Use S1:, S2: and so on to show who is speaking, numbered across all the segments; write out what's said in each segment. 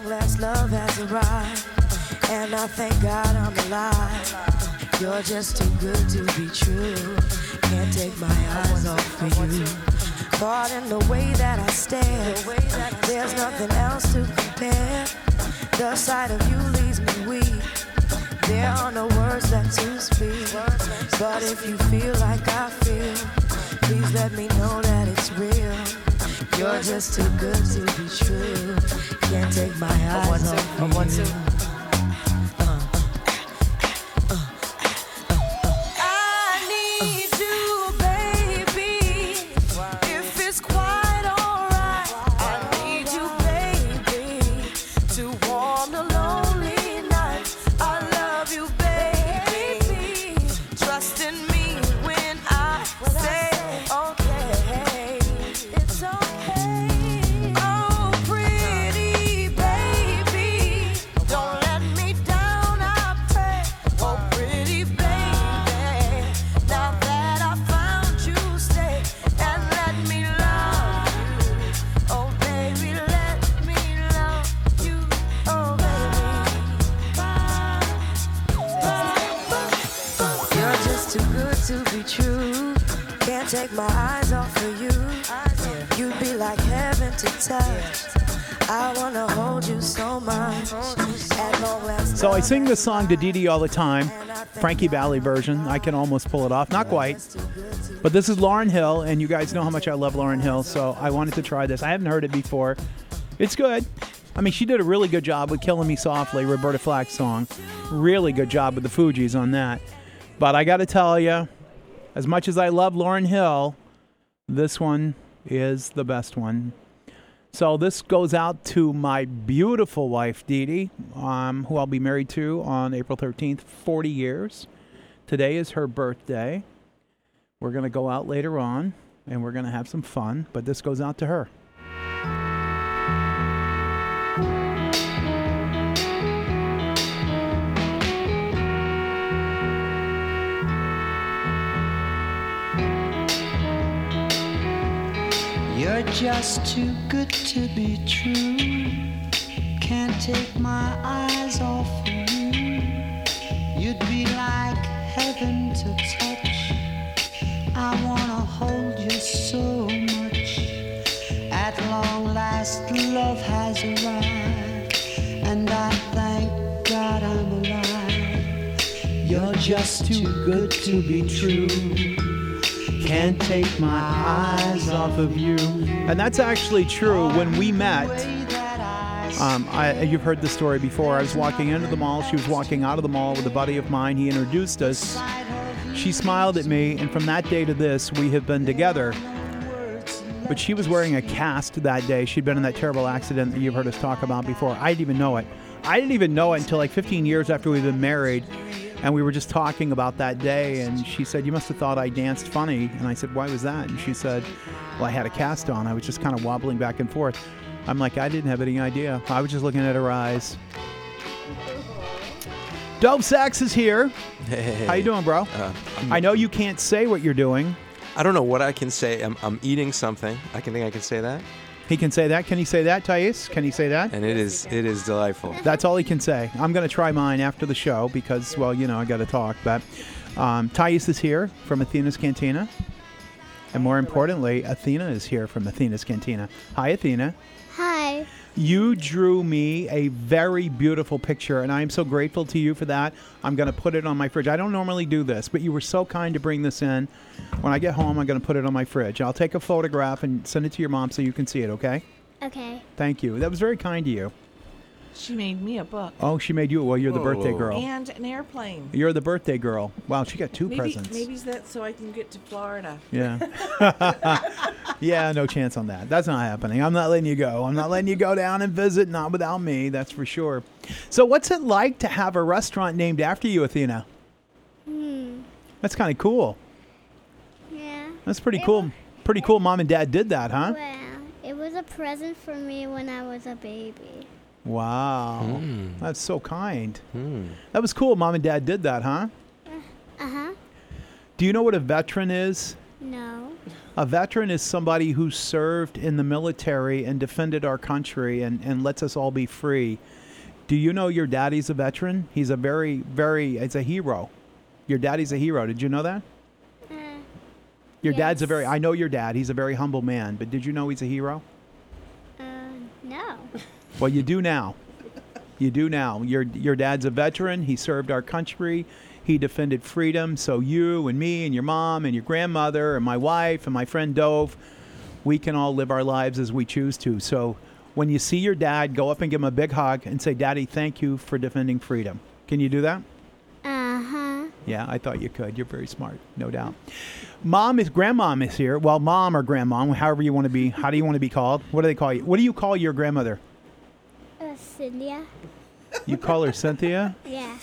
S1: last love has arrived, and I thank God I'm alive. You're just too good to be true. Can't take my eyes off of you. Caught in the way that I stare, there's nothing else to compare. The sight of you leaves me weak. There are no words left to speak. But if you feel like I feel, please let me know that it's real. You're just too good to be true. Can't take my eyes off of you. Take my eyes off of you. You'd be like heaven to touch. I wanna hold you so much.
S2: So I sing this song to Dee Dee all the time. Frankie Valli version. I can almost pull it off. Not quite. But this is Lauryn Hill, and you guys know how much I love Lauryn Hill, so I wanted to try this. I haven't heard it before. It's good. I mean, she did a really good job with Killing Me Softly, Roberta Flack's song. Really good job with the Fugees on that. But I got to tell you, as much as I love Lauryn Hill, this one is the best one. So this goes out to my beautiful wife, Dee Dee, who I'll be married to on April 13th, 40 years. Today is her birthday. We're going to go out later on, and we're going to have some fun, but this goes out to her.
S3: You're just too good to be true. Can't take my eyes off of you. You'd be like heaven to touch. I wanna hold you so much. At long last, love has arrived, and I thank God I'm alive. You're just too good to be true. Can't take my eyes off of you.
S2: And that's actually true. When we met, you've heard the story before. I was walking into the mall. She was walking out of the mall with a buddy of mine. He introduced us. She smiled at me, and from that day to this, we have been together. But she was wearing a cast that day. She'd been in that terrible accident that you've heard us talk about before. I didn't even know it. I didn't even know it until like 15 years after we'd been married. And we were just talking about that day, and she said, "You must have thought I danced funny." And I said, "Why was that?" And she said, "Well, I had a cast on. I was just kind of wobbling back and forth." I'm like, I didn't have any idea. I was just looking at her eyes. Dope Sax is here.
S4: Hey.
S2: How you doing, bro? I know you can't say what you're doing.
S4: I don't know what I can say. I'm eating something. I can say that.
S2: He can say that. Can he say that, Thais? Can he say that?
S4: And it is delightful.
S2: That's all he can say. I'm going to try mine after the show because, well, you know, I got to talk. But Thais is here from Athena's Cantina. And more importantly, Athena is here from Athena's Cantina. Hi, Athena.
S5: Hi.
S2: You drew me a very beautiful picture, and I am so grateful to you for that. I'm going to put it on my fridge. I don't normally do this, but you were so kind to bring this in. When I get home, I'm going to put it on my fridge. I'll take a photograph and send it to your mom so you can see it, okay?
S5: Okay.
S2: Thank you. That was very kind to you.
S6: She made me a book.
S2: Oh, she made you. Well, you're the birthday girl.
S6: And an airplane.
S2: You're the birthday girl. Wow, she got two presents.
S6: Maybe that's so I can get to Florida.
S2: Yeah. Yeah, no chance on that. That's not happening. I'm not letting you go. I'm not letting you go down and visit, not without me, that's for sure. So what's it like to have a restaurant named after you, Athena? That's kind of cool.
S5: Yeah.
S2: That's pretty cool. Pretty cool Mom and Dad did that, huh?
S5: Well, it was a present for me when I was a baby.
S2: Wow. That's so kind. That was cool Mom and Dad did that, huh?
S5: Uh-huh.
S2: Do you know what a veteran is?
S5: No.
S2: A veteran is somebody who served in the military and defended our country and lets us all be free. Do you know your daddy's a veteran? He's a it's a hero. Your daddy's a hero. Did you know that? Your dad's I know your dad. He's a very humble man. But did you know he's a hero?
S5: No.
S2: Well, you do now. You do now. Your dad's a veteran. He served our country. He defended freedom. So you and me and your mom and your grandmother and my wife and my friend Dove, we can all live our lives as we choose to. So when you see your dad, go up and give him a big hug and say, Daddy, thank you for defending freedom. Can you do that?
S5: Uh-huh.
S2: Yeah, I thought you could. You're very smart, no doubt. Grandmom is here. Well, mom or grandmom, however you want to be. How do you want to be called? What do they call you? What do you call your grandmother?
S5: Cynthia.
S2: You call her Cynthia?
S5: Yeah.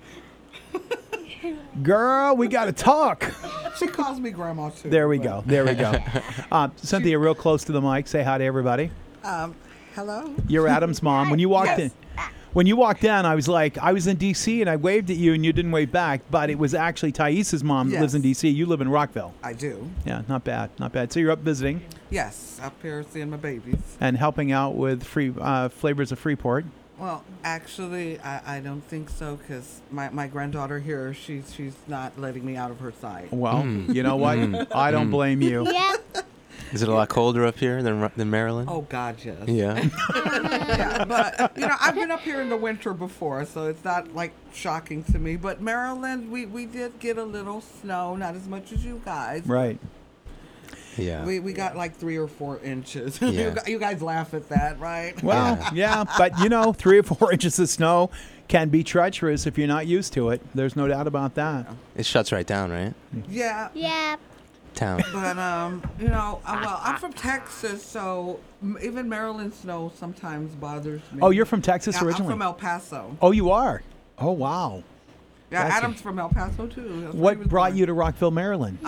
S2: Girl, we got to talk.
S7: She calls me grandma too.
S2: There we go. Cynthia, real close to the mic. Say hi to everybody.
S7: Hello.
S2: You're Adam's mom. When you walked in, I was in D.C. and I waved at you and you didn't wave back, but it was actually Thais's mom that lives in D.C. You live in Rockville.
S7: I do.
S2: Yeah, not bad. So you're up visiting.
S7: Yes, up here seeing my babies.
S2: And helping out with Flavors of Freeport.
S7: Well, actually, I don't think so because my granddaughter here, she's not letting me out of her sight.
S2: Well, you know what? I don't blame you.
S5: Yeah.
S4: Is it a lot colder up here than Maryland?
S7: Oh, God, yes.
S4: Yeah.
S7: Yeah, but, I've been up here in the winter before, so it's not, shocking to me. But Maryland, we did get a little snow, not as much as you guys.
S2: Right.
S4: Yeah.
S7: We got 3 or 4 inches.
S4: Yeah.
S7: You guys laugh at that, right?
S2: Well, yeah, but 3 or 4 inches of snow can be treacherous if you're not used to it. There's no doubt about that.
S4: It shuts right down, right?
S7: Yeah.
S5: Yeah.
S4: Town.
S7: But, I'm from Texas, so even Maryland snow sometimes bothers me.
S2: Oh, you're from Texas
S7: Yeah,
S2: originally?
S7: I'm from El Paso.
S2: Oh, you are? Oh, wow.
S7: Yeah,
S2: That's
S7: Adam's from El Paso, too. That's where he
S2: What
S7: was
S2: brought
S7: born.
S2: you to Rockville, Maryland?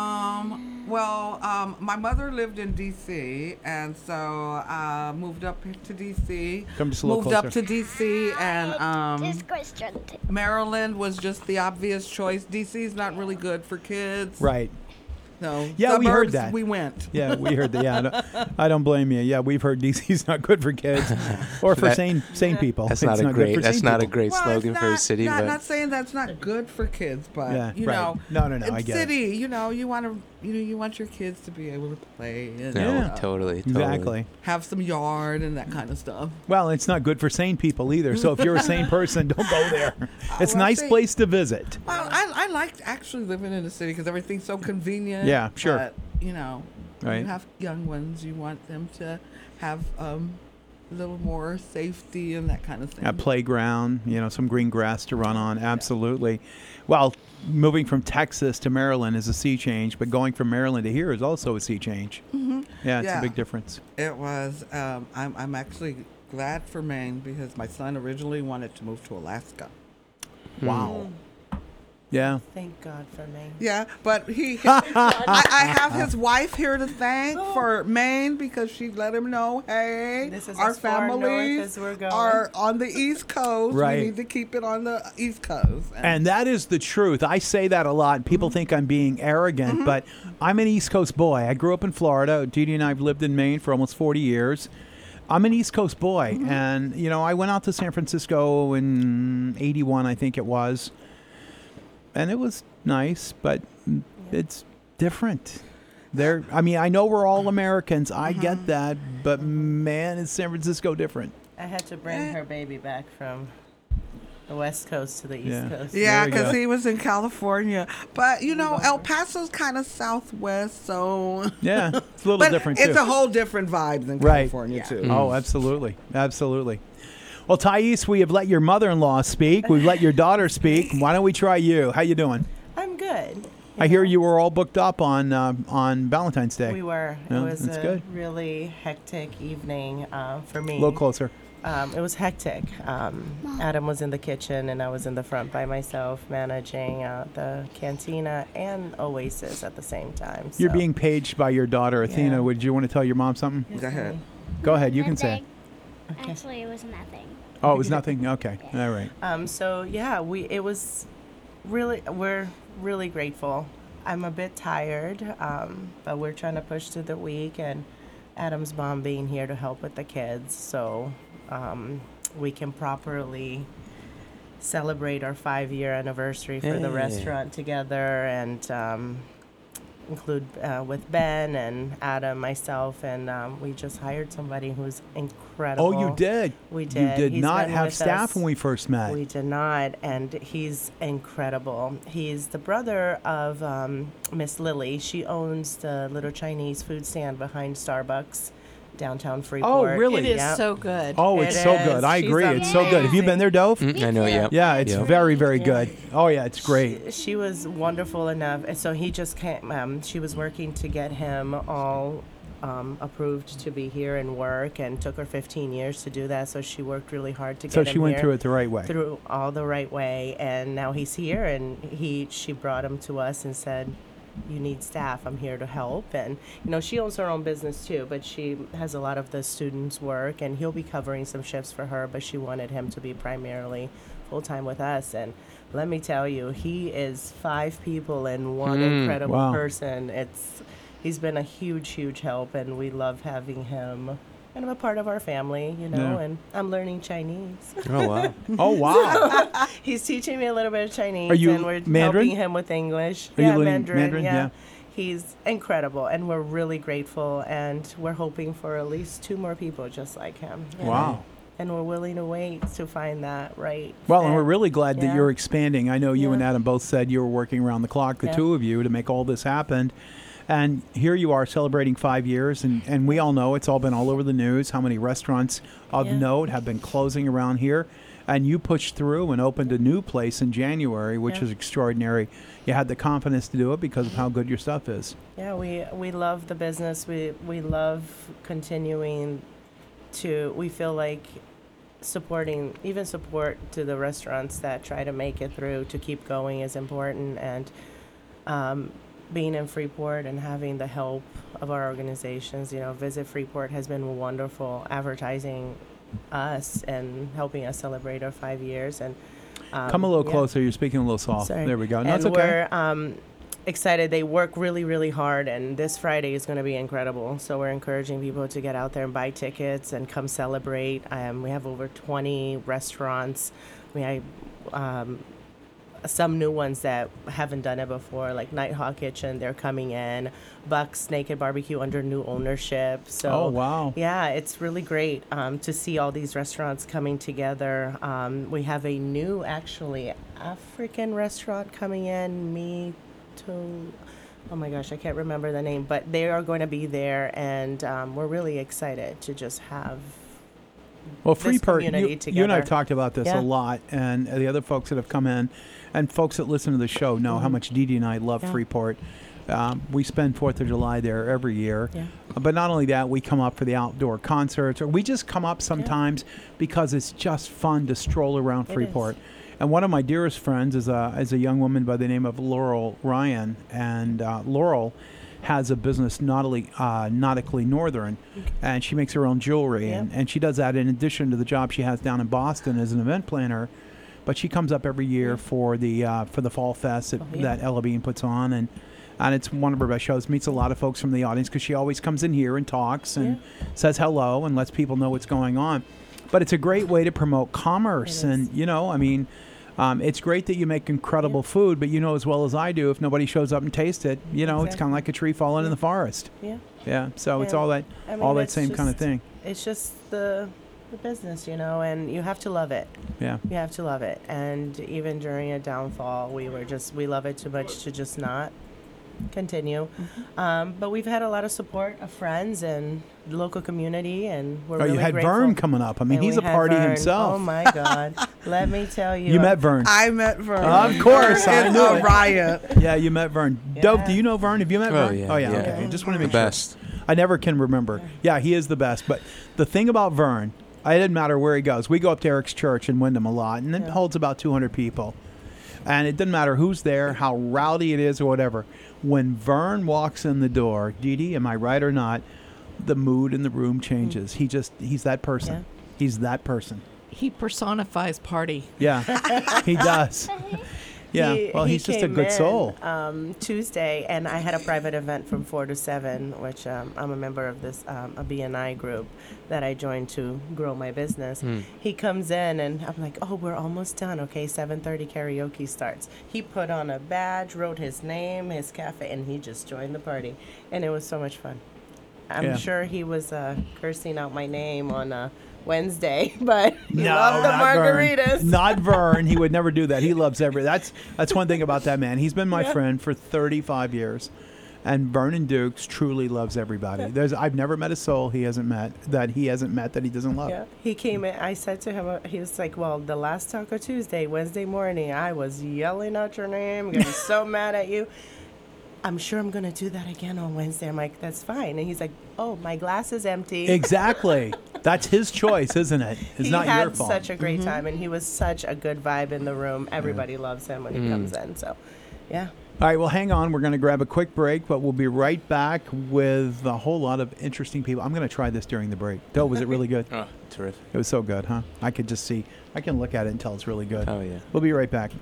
S7: My mother lived in D.C., and so moved up to D.C.
S2: Come just a little
S7: moved up
S2: closer.
S7: to D.C., and
S5: This question.
S7: Maryland was just the obvious choice. D.C. is not really good for kids.
S2: Right.
S7: So
S2: Yeah, we heard
S7: suburbs,
S2: that.
S7: We went.
S2: Yeah, we heard that. Yeah, I don't blame you. Yeah, we've heard DC's not good for kids or for sane people.
S4: That's
S2: It's
S4: not a
S2: good
S4: great.
S2: for
S4: That's
S2: sane
S4: not a
S2: people.
S4: great
S7: Well,
S4: slogan
S7: it's
S4: for a
S7: not-
S4: city,
S7: not,
S4: but
S7: not saying that's not good for kids, but
S2: Yeah,
S7: you
S2: right.
S7: know,
S2: No, I
S7: in
S2: get it.
S7: city, you want to, you want your kids to be able to play and
S4: no,
S2: Yeah.
S4: totally.
S2: Exactly.
S7: have some yard and that kind of stuff.
S2: Well, it's not good for sane people either. So if you're a sane person, don't go there. It's a
S7: well,
S2: nice
S7: see-
S2: place to visit.
S7: Well, I liked actually living in the city because everything's so convenient.
S2: Yeah, sure.
S7: But, when
S2: Right.
S7: you have young ones, you want them to have a little more safety and that kind of thing.
S2: A playground, some green grass to run on. Absolutely. Well, moving from Texas to Maryland is a sea change, but going from Maryland to here is also a sea change. Mm-hmm. Yeah, it's
S7: Yeah.
S2: a big difference.
S7: It was. I'm actually glad for Maine because my son originally wanted to move to Alaska.
S2: Wow. Yeah.
S6: Thank God for me.
S7: Yeah, but I have his wife here to thank for Maine because she let him know, hey,
S6: This is
S7: our
S6: as far north
S7: families
S6: as we're going.
S7: are on the East Coast.
S2: Right.
S7: We need to keep it on the East Coast.
S2: And that is the truth. I say that a lot. People think I'm being arrogant, but I'm an East Coast boy. I grew up in Florida. Didi and I have lived in Maine for almost 40 years. I'm an East Coast boy. And, I went out to San Francisco in 81, I think it was. And it was nice, but it's different. I know we're all Americans. I get that. But, man, is San Francisco different.
S6: I had to bring her baby back from the West Coast to the East
S2: Yeah.
S6: Coast.
S7: yeah,
S2: There you
S7: because
S2: go.
S7: he was in California. But, El Paso's kind of southwest, so...
S2: Yeah, it's a little
S7: But
S2: different,
S7: it's
S2: too.
S7: a whole different vibe than
S2: Right.
S7: California, too.
S2: Oh, absolutely. Absolutely. Well, Thais, we have let your mother-in-law speak. We've let your daughter speak. Why don't we try you? How you doing?
S6: I'm good.
S2: I hear you were all booked up on Valentine's Day.
S6: We were.
S2: Yeah,
S6: It was
S2: that's
S6: a
S2: good.
S6: really hectic evening for me.
S2: A little closer.
S6: It was hectic. Adam was in the kitchen and I was in the front by myself managing the cantina and Oasis at the same time.
S2: You're
S6: so-
S2: being paged by your daughter, Athena.
S6: Yeah.
S2: Would you want to tell your mom something?
S7: Go ahead.
S2: Go ahead. You can say it.
S5: Nothing. Actually, it was nothing.
S2: Oh, it was nothing? Okay. All right.
S6: So yeah, we're really grateful. I'm a bit tired, but we're trying to push through the week, and Adam's mom being here to help with the kids, so we can properly celebrate our 5-year anniversary for the restaurant together, and include with Ben and Adam, myself, and we just hired somebody who's incredible.
S2: Oh, you did?
S6: We did.
S2: You did
S6: He's
S2: not
S6: been
S2: have
S6: with
S2: staff
S6: us.
S2: when we first met.
S6: We did not, and he's incredible. He's the brother of Miss Lily. She owns the little Chinese food stand behind Starbucks, downtown Freeport.
S2: really?
S8: It is
S6: Yep.
S8: so good.
S2: Oh, it's
S6: It
S2: so
S6: is.
S2: good. I
S6: She's
S2: agree. It's so good. Have you been there, Dove?
S4: I know, yeah.
S2: Yeah, it's very, very good. Oh, yeah, it's great.
S6: She was wonderful enough, and so he just came. She was working to get him all approved to be here and work, and took her 15 years to do that. So she worked really hard to get
S2: So
S6: him
S2: she went
S6: here.
S2: through it the right way.
S6: Through all the right way, and now he's here, and she brought him to us and said, you need staff, I'm here to help. And she owns her own business too, but she has a lot of the students work, and he'll be covering some shifts for her, but she wanted him to be primarily full-time with us. And let me tell you, he is 5 people and one incredible
S2: Wow.
S6: person. He's been a huge help, and we love having him kind of a part of our family,
S2: Yeah.
S6: and I'm learning Chinese.
S4: Oh, wow.
S2: Oh, wow.
S6: He's teaching me a little bit of Chinese,
S2: Are you
S6: and we're
S2: Mandarin?
S6: helping him with English.
S2: Are you
S6: yeah,
S2: learning
S6: Mandarin.
S2: Mandarin? Yeah.
S6: He's incredible, and we're really grateful, and we're hoping for at least 2 more people just like him.
S2: Wow.
S6: And we're willing to wait to find that right.
S2: Well, and
S6: fit.
S2: we're really glad that
S6: Yeah.
S2: you're expanding. I know you and
S6: Yeah.
S2: Adam both said you were working around the clock, the
S6: Yeah.
S2: two of you, to make all this happen. And here you are celebrating 5 years, and we all know it's all been all over the news how many restaurants of
S6: Yeah.
S2: note have been closing around here. And you pushed through and opened a new place in January, which
S6: Yeah.
S2: is extraordinary. You had the confidence to do it because of how good your stuff is.
S6: Yeah, we love the business. We love continuing to. We feel like support to the restaurants that try to make it through to keep going is important, and being in Freeport and having the help of our organizations. Visit Freeport has been wonderful advertising us and helping us celebrate our 5 years. And
S2: Come a little closer. You're speaking a little soft.
S6: Sorry.
S2: There we go. No,
S6: and
S2: it's okay.
S6: we're excited. They work really hard, and this Friday is going to be incredible. So we're encouraging people to get out there and buy tickets and come celebrate. We have over 20 restaurants. We have some new ones that haven't done it before, like Nighthawk Kitchen. They're coming in. Buck's Naked Barbecue under new ownership. So
S2: Oh, wow.
S6: yeah, it's really great to see all these restaurants coming together. We have a new, actually, African restaurant coming in, oh my gosh, I can't remember the name, but they are going to be there, and we're really excited to just have
S2: Well,
S6: this
S2: Freeport,
S6: community
S2: you and I have
S6: together.
S2: talked about this
S6: Yeah.
S2: a lot, and the other folks that have come in, and folks that listen to the show know how much Dee Dee and I love
S6: Yeah.
S2: Freeport. We spend 4th of July there every year.
S6: Yeah.
S2: But not only that, we come up for the outdoor concerts, or we just come up sometimes because it's just fun to stroll around
S6: It
S2: Freeport.
S6: is.
S2: And one of my dearest friends is a young woman by the name of Laurel Ryan, and Laurel has a business nautically northern, and she makes her own jewelry,
S6: Yep.
S2: and she does that in addition to the job she has down in Boston as an event planner. But she comes up every year for the Fall Fest that Ella Bean puts on, and it's one of her best shows. Meets a lot of folks from the audience because she always comes in here and talks and says hello and lets people know what's going on. But it's a great way to promote commerce,
S6: It is.
S2: and it's great that you make incredible food, but you know as well as I do, if nobody shows up and tastes it, it's
S6: Exactly.
S2: kind of like a tree falling in the forest.
S6: Yeah.
S2: Yeah, so it's
S6: Yeah.
S2: all that,
S6: I mean,
S2: all that
S6: it's
S2: same kind of
S6: just-
S2: thing.
S6: It's just the business, and you have to love it.
S2: Yeah.
S6: You have to love it. And even during a downfall, we love it too much to just not continue. But we've had a lot of support of friends and the local community, and we're
S2: Oh,
S6: really
S2: you had
S6: grateful.
S2: Vern coming up. I mean,
S6: And
S2: he's
S6: we
S2: a
S6: had
S2: party
S6: Vern.
S2: himself.
S6: Oh my God! Let me tell you.
S2: You met Vern.
S7: I met Vern.
S2: Of course, I
S7: It's
S2: knew
S7: a
S2: it.
S7: riot.
S2: Yeah, you met Vern. Dove,
S6: Yeah.
S2: do you know Vern? Have you met
S4: Oh,
S2: Vern?
S4: yeah,
S2: Oh, yeah.
S4: yeah.
S2: Okay. Just want to
S4: The
S2: make sure.
S4: best.
S2: I never can remember. Yeah, he is the best. But the thing about Vern, it didn't matter where he goes. We go up to Eric's church in Wyndham a lot, and it holds about 200 people. And it doesn't matter who's there, how rowdy it is, or whatever. When Vern walks in the door, Dee Dee, am I right or not, the mood in the room changes. He's that person.
S6: Yeah.
S2: He's that person.
S8: He personifies party.
S2: Yeah, he does. Yeah, he's just a good soul.
S6: Tuesday, and I had a private event from 4 to 7, which I'm a member of this a BNI group that I joined to grow my business. He comes in, and I'm like, oh, we're almost done. Okay, 7:30 karaoke starts. He put on a badge, wrote his name, his cafe, and he just joined the party, and it was so much fun. I'm sure he was cursing out my name on Wednesday, but he loved the margaritas.
S2: Vern. Not Vern. He would never do that. He loves that's one thing about that man. He's been my friend for 35 years. And Vernon Dukes truly loves everybody. I've never met a soul he hasn't met that he doesn't love.
S6: Yeah, he came in. I said to him, he was like, well, the last Taco Tuesday, Wednesday morning, I was yelling out your name, getting so mad at you. I'm sure I'm going to do that again on Wednesday. I'm like, that's fine. And he's like, oh, my glass is empty.
S2: Exactly. That's his choice, isn't it? It's not your fault.
S6: He had such a great time, and he was such a good vibe in the room. Everybody loves him when he comes in. So, yeah.
S2: All right, well, hang on. We're going to grab a quick break, but we'll be right back with a whole lot of interesting people. I'm going to try this during the break. Doe, was it really good?
S4: Oh, terrific.
S2: It was so good, huh? I could just see. I can look at it and tell it's really good.
S4: Oh, yeah.
S2: We'll be right back.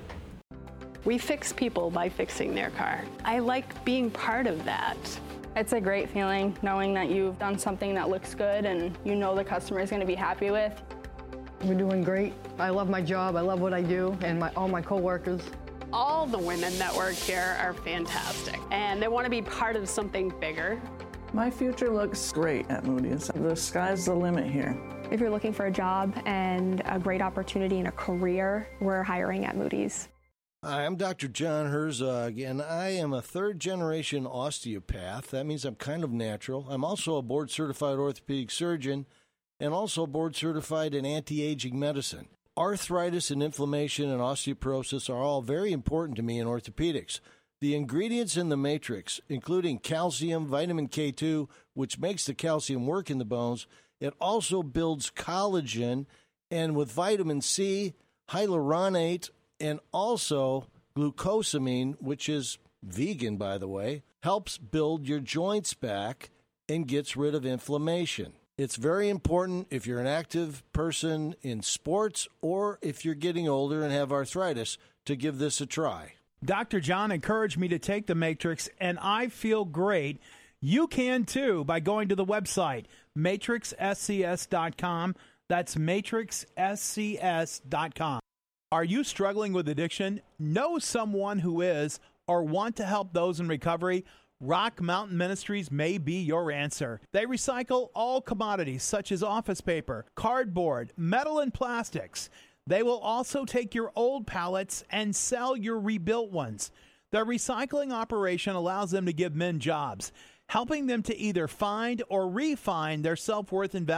S8: We fix people by fixing their car. I like being part of that.
S9: It's a great feeling knowing that you've done something that looks good and you know the customer is going to be happy with.
S10: We're doing great. I love my job. I love what I do, and all my coworkers.
S8: All the women that work here are fantastic, and they want to be part of something bigger.
S11: My future looks great at Moody's. The sky's the limit here.
S9: If you're looking for a job and a great opportunity in a career, we're hiring at Moody's.
S12: Hi, I'm Dr. John Herzog, and I am a third-generation osteopath. That means I'm kind of natural. I'm also a board-certified orthopedic surgeon and also board-certified in anti-aging medicine. Arthritis and inflammation and osteoporosis are all very important to me in orthopedics. The ingredients in the matrix, including calcium, vitamin K2, which makes the calcium work in the bones, it also builds collagen, and with vitamin C, hyaluronate, and also glucosamine, which is vegan, by the way, helps build your joints back and gets rid of inflammation. It's very important if you're an active person in sports or if you're getting older and have arthritis to give this a try.
S2: Dr. John encouraged me to take the Matrix, and I feel great. You can, too, by going to the website, matrixscs.com. That's matrixscs.com. Are you struggling with addiction? Know someone who is or want to help those in recovery? Rock Mountain Ministries may be your answer. They recycle all commodities such as office paper, cardboard, metal, and plastics. They will also take your old pallets and sell your rebuilt ones. Their recycling operation allows them to give men jobs, helping them to either find or refine their self-worth and value.